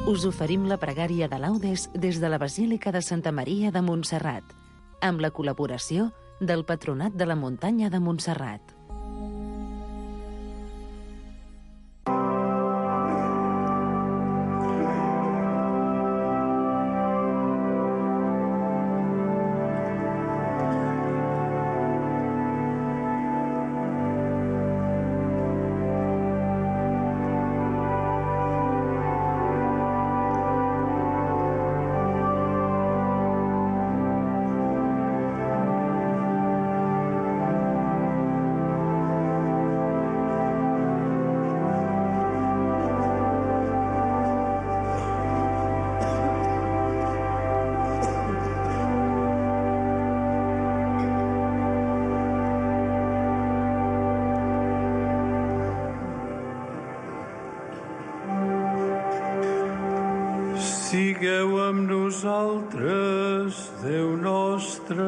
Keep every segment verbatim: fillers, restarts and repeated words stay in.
us oferim la pregària de laudes des de la Basílica de Santa Maria de Montserrat, amb la col·laboració del Patronat de la Muntanya de Montserrat. Sigueu amb nosaltres, Déu nostre.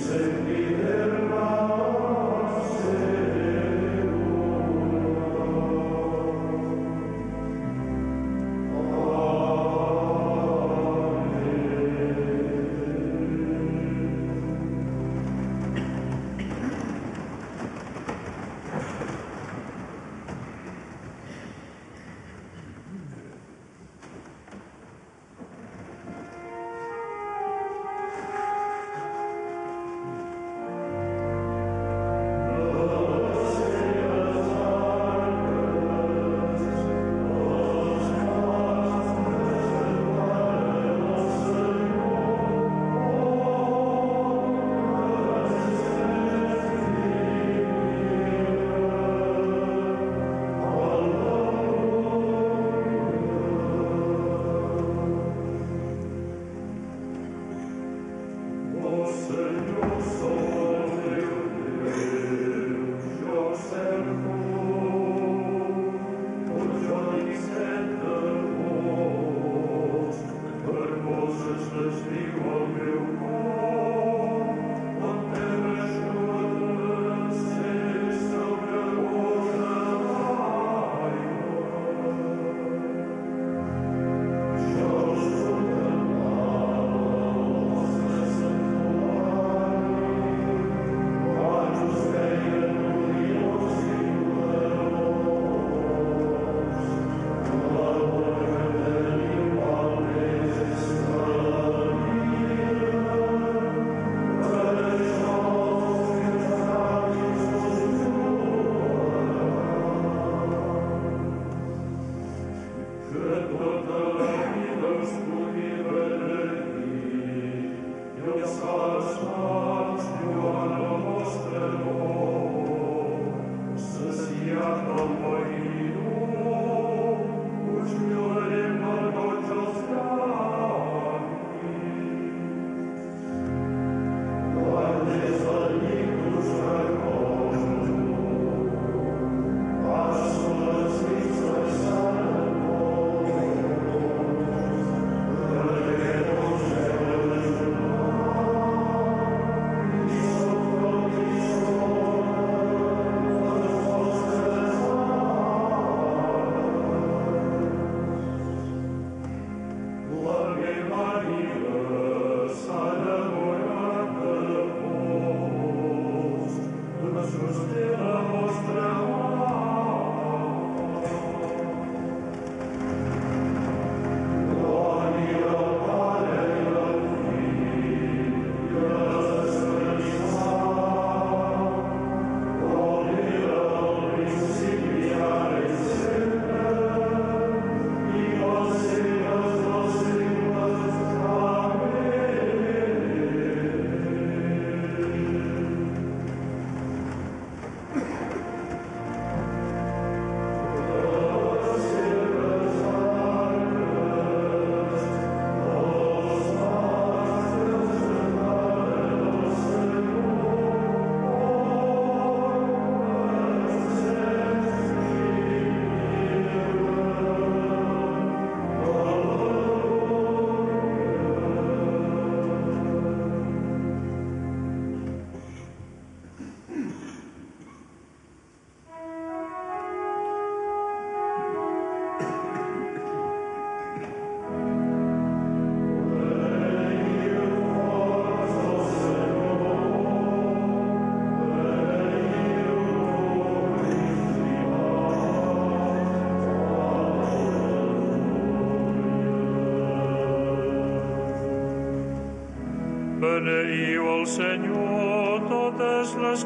Beneiu el Senyor totes les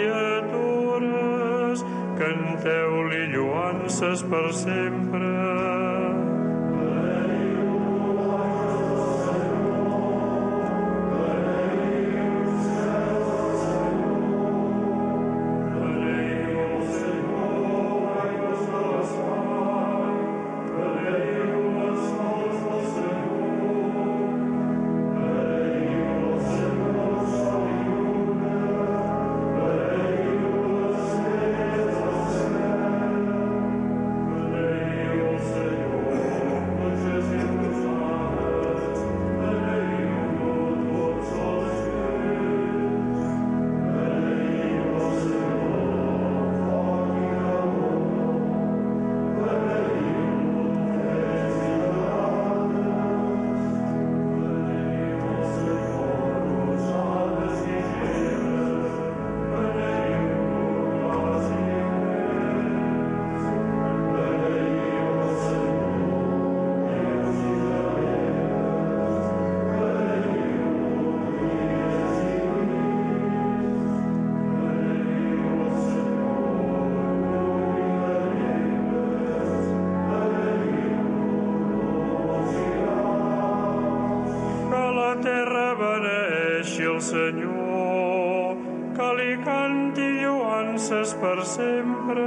criatures, canteu-li lloances per sempre. Senhor. beneixi el Senyor, que li canti lloances per sempre.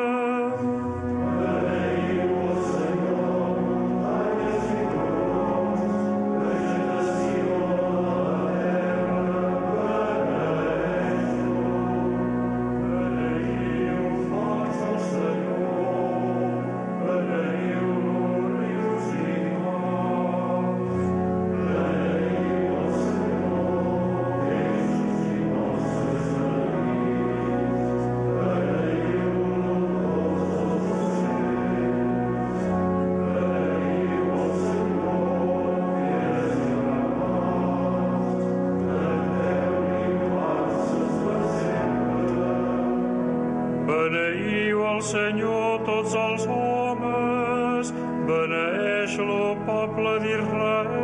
Beneiu el Senyor tots els homes, beneeix-lo poble d'Israel.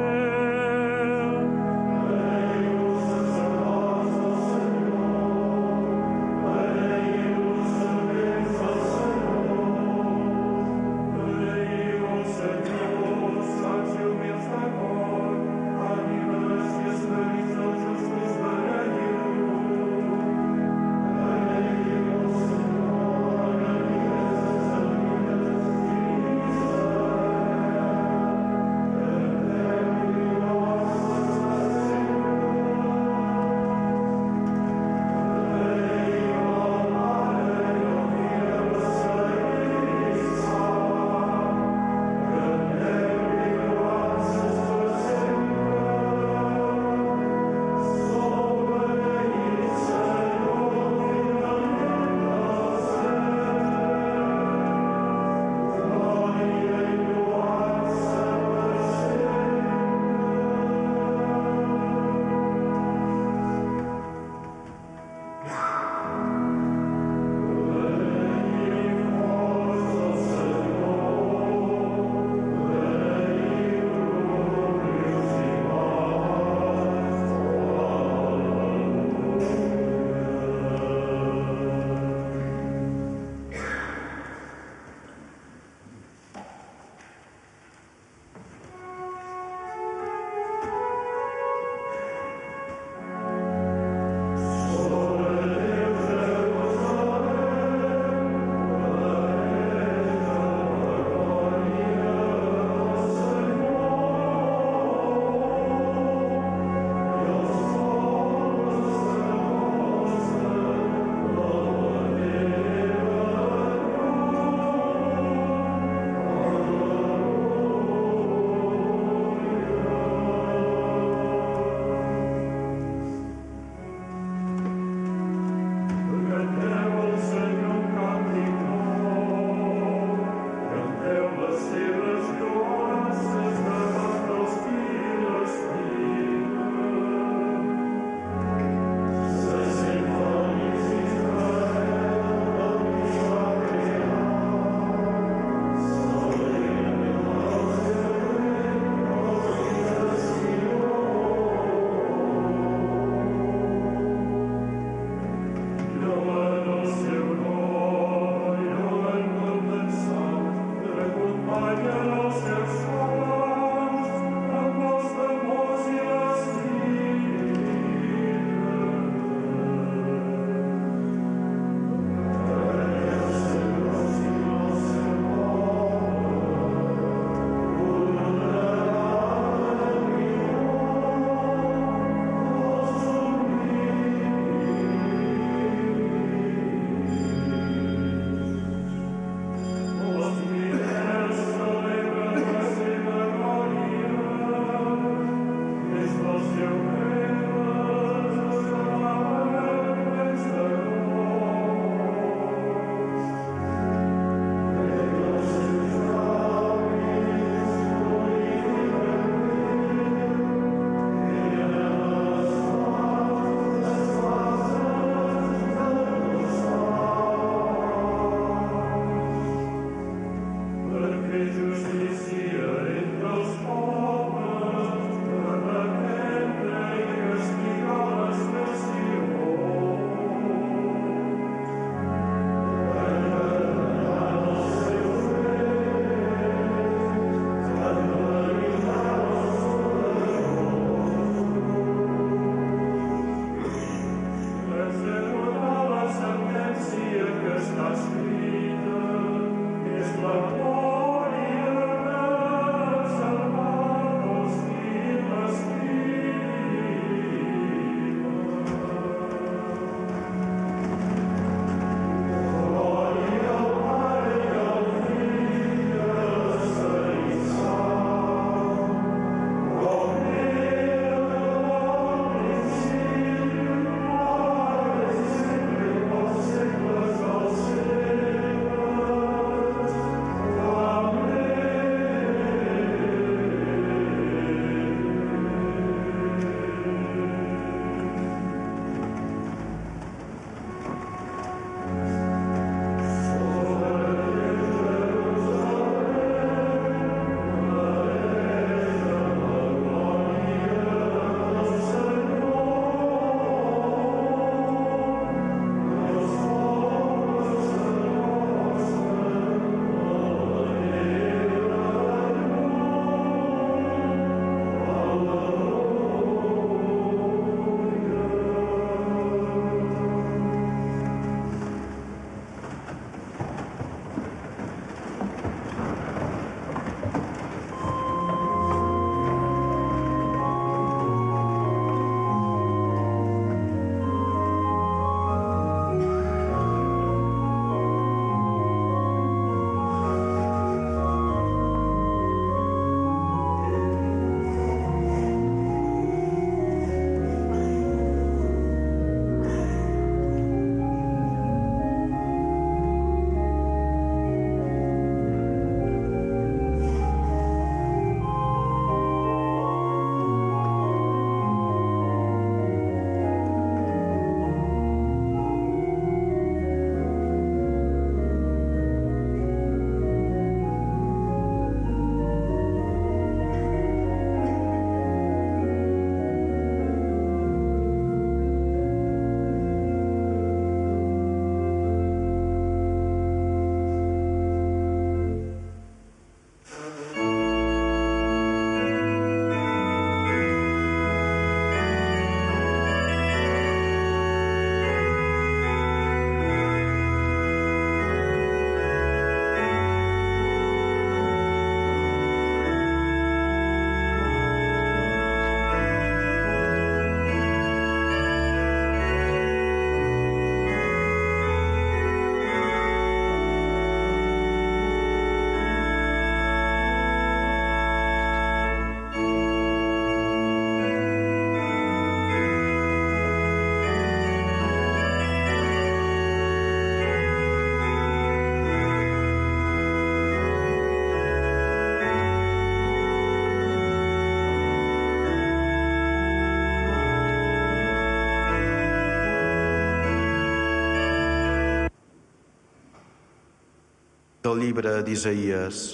Del llibre d'Isaïes.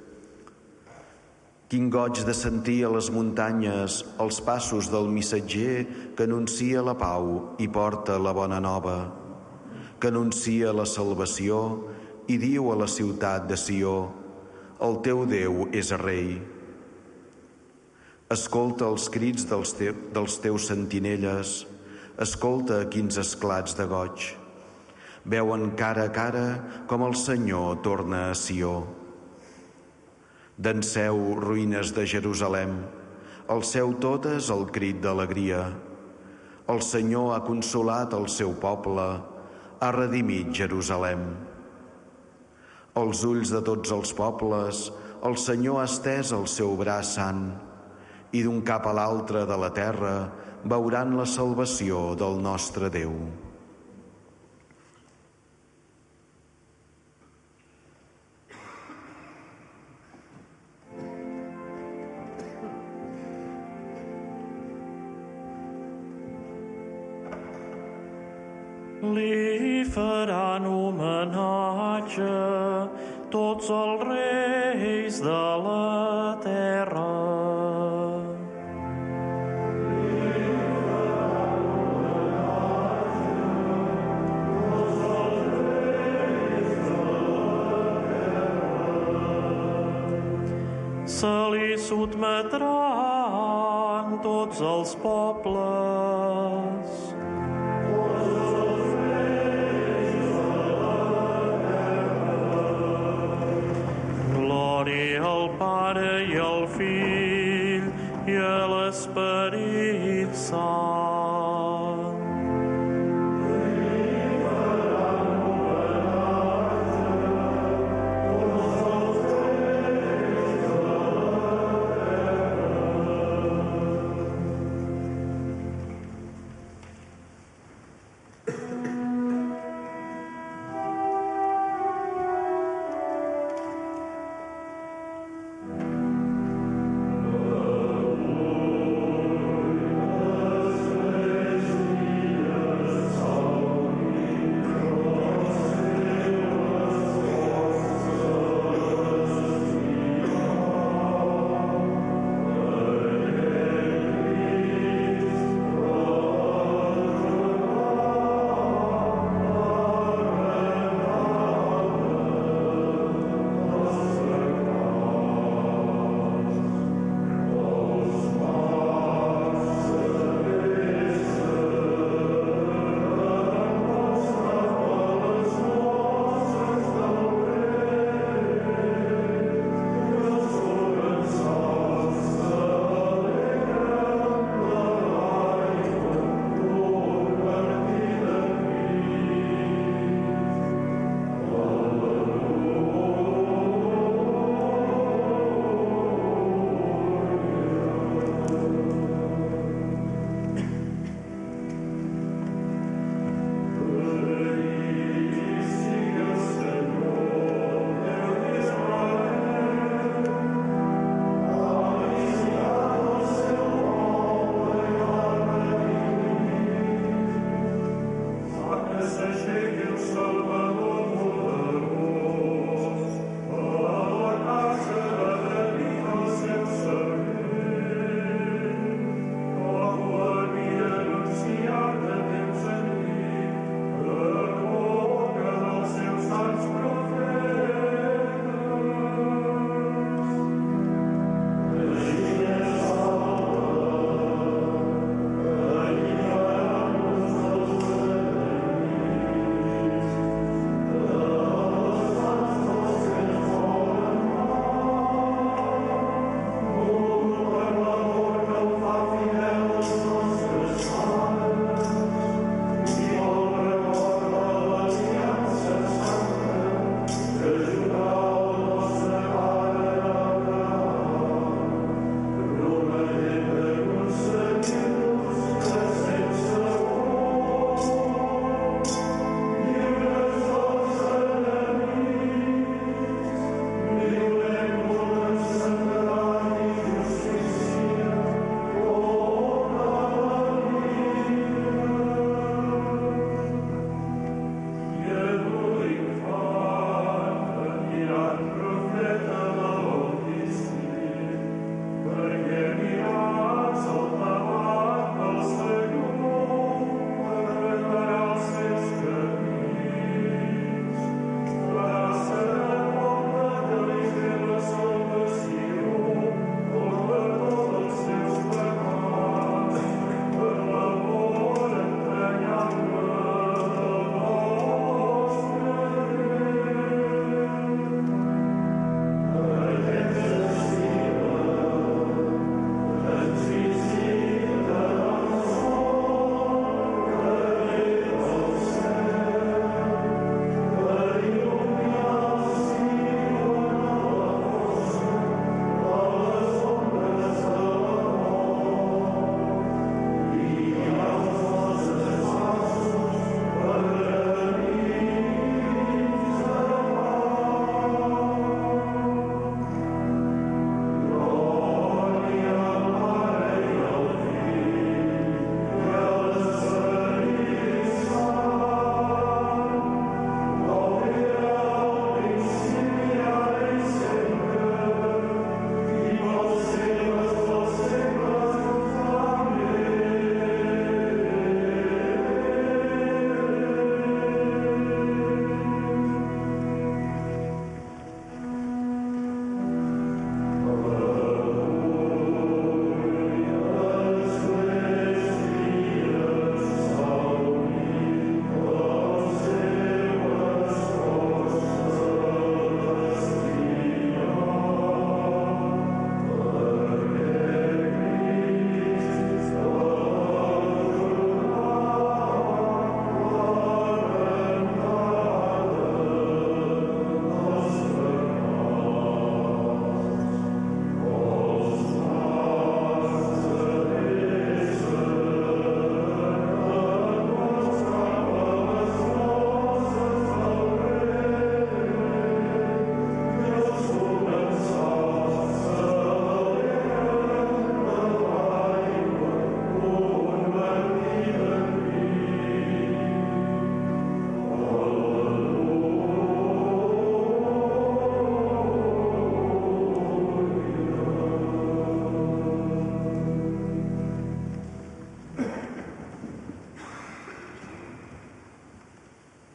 Quin goig de sentir a les muntanyes els passos del missatger que anuncia la pau i porta la bona nova, que anuncia la salvació i diu a la ciutat de Sió: el teu Déu és rei. Escolta els crits dels, te dels teus sentinelles, escolta quins esclats de goig. Veuen cara a cara com el Senyor torna a Sió. Danseu, ruïnes de Jerusalem, alceu totes el crit d'alegria. El Senyor ha consolat el seu poble, ha redimit Jerusalem. Als ulls de tots els pobles, el Senyor ha estès el seu braç sant, i d'un cap a l'altre de la terra veuran la salvació del nostre Déu. Li faran homenatge tots els reis de la terra. Se li sotmetran tots els pobles. Glòria al Pare i al Fill i a l'Esperit Sant.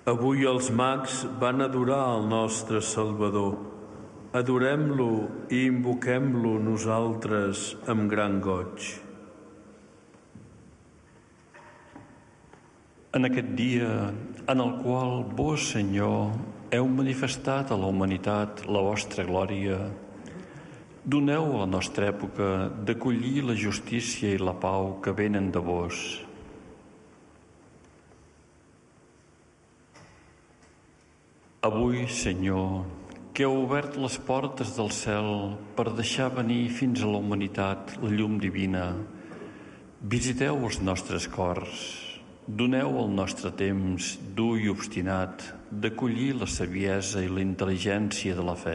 Avui els mags van adorar el nostre Salvador. Adorem-lo i invoquem-lo nosaltres amb gran goig. En aquest dia en el qual vos, Senyor, heu manifestat a la humanitat la vostra glòria, doneu a la nostra època d'acollir la justícia i la pau que venen de vos. Avui, Senyor, que heu obert les portes del cel per deixar venir fins a la humanitat la llum divina, visiteu els nostres cors. Doneu al nostre temps dur i obstinat d'acollir la saviesa i la intel·ligència de la fe.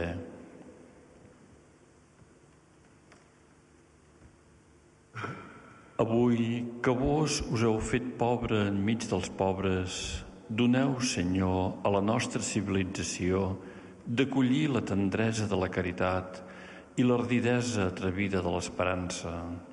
Avui, que vos us heu fet pobre enmig dels pobres, doneu, Senyor, a la nostra civilització d'acollir la tendresa de la caritat i l'ardidesa atrevida de l'esperança.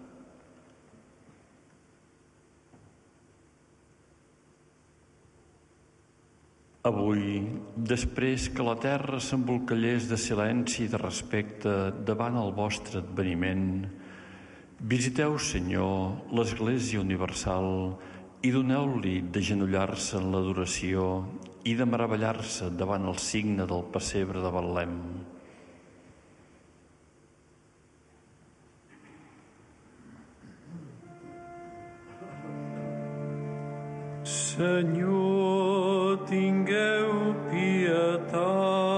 Avui, després que la terra s'embolcallés de silenci i de respecte davant el vostre adveniment, visiteu, Senyor, l'Església Universal i doneu-li d'agenollar-se en l'adoració i de meravellar-se davant el signe del pessebre de Betlem. Senyor, tingueu pietat.